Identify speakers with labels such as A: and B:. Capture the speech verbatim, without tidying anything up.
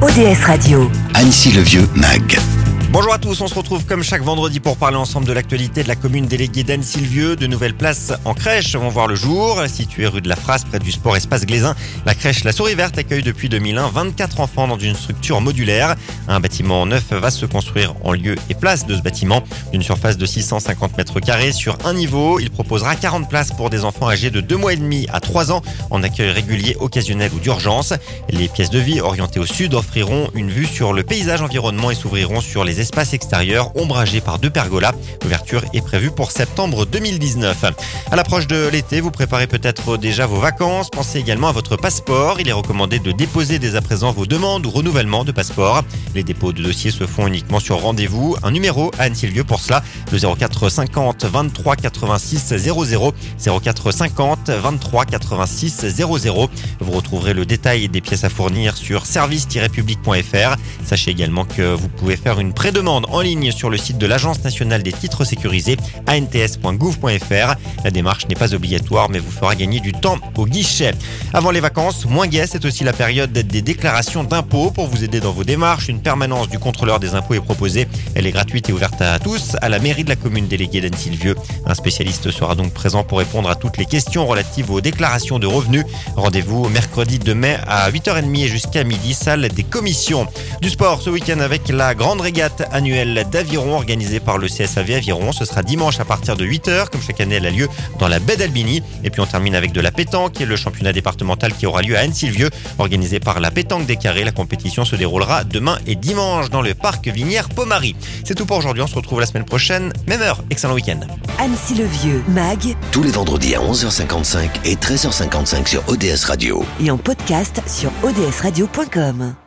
A: O D S Radio.
B: Annecy-le-Vieux Mag.
C: Bonjour à tous, on se retrouve comme chaque vendredi pour parler ensemble de l'actualité de la commune déléguée d'Annecy-le-Vieux. De nouvelles places en crèche vont voir le jour. Située rue de la Frasse, près du Sport Espace Glaisin, la crèche La Souris Verte accueille depuis deux mille un vingt-quatre enfants dans une structure modulaire. Un bâtiment neuf va se construire en lieu et place de ce bâtiment. D'une surface de six cent cinquante mètres carrés sur un niveau, il proposera quarante places pour des enfants âgés de deux mois et demi à trois ans en accueil régulier, occasionnel ou d'urgence. Les pièces de vie orientées au sud offriront une vue sur le paysage environnement et s'ouvriront sur les espaces extérieurs ombragés par deux pergolas. L'ouverture est prévue pour septembre deux mille dix-neuf. À l'approche de l'été, vous préparez peut-être déjà vos vacances. Pensez également à votre passeport. Il est recommandé de déposer dès à présent vos demandes ou renouvellements de passeport. Les dépôts de dossiers se font uniquement sur rendez-vous. Un numéro à Annecy-le-Vieux pour cela, le zéro quatre cinquante vingt-trois quatre-vingt-six zéro zéro, zéro quatre cinquante vingt-trois quatre-vingt-six zéro zéro. Vous retrouverez le détail des pièces à fournir sur service tiret public point f r. Sachez également que vous pouvez faire une prédemande en ligne sur le site de l'Agence nationale des titres sécurisés, a n t s point gouv point f r. La démarche n'est pas obligatoire mais vous fera gagner du temps au guichet. Avant les vacances, moins gai, c'est aussi la période des déclarations d'impôts. Pour vous aider dans vos démarches, une permanence du contrôleur des impôts est proposée. Elle est gratuite et ouverte à tous à la mairie de la commune déléguée d'Annecy-le-Vieux. Un spécialiste sera donc présent pour répondre à toutes les questions relatives aux déclarations de revenus. Rendez-vous mercredi deux mai à huit heures trente et jusqu'à midi, salle des commissions. Du sport ce week-end avec la grande régate annuelle d'aviron organisée par le C S A V Aviron. Ce sera dimanche à partir de huit heures. Comme chaque année, elle a lieu dans la baie d'Albigny. Et puis on termine avec de la pétanque, qui est le championnat départemental qui aura lieu à Annecy-le-Vieux, organisé par la pétanque des Carrés. La compétition se déroulera demain et dimanche dans le parc Vinière-Pomary. C'est tout pour aujourd'hui. On se retrouve la semaine prochaine, même heure. Excellent week-end.
A: Annecy-le-Vieux Mag.
B: Tous les vendredis à onze heures cinquante-cinq et treize heures cinquante-cinq sur O D S Radio.
A: Et en podcast sur o d s radio point com.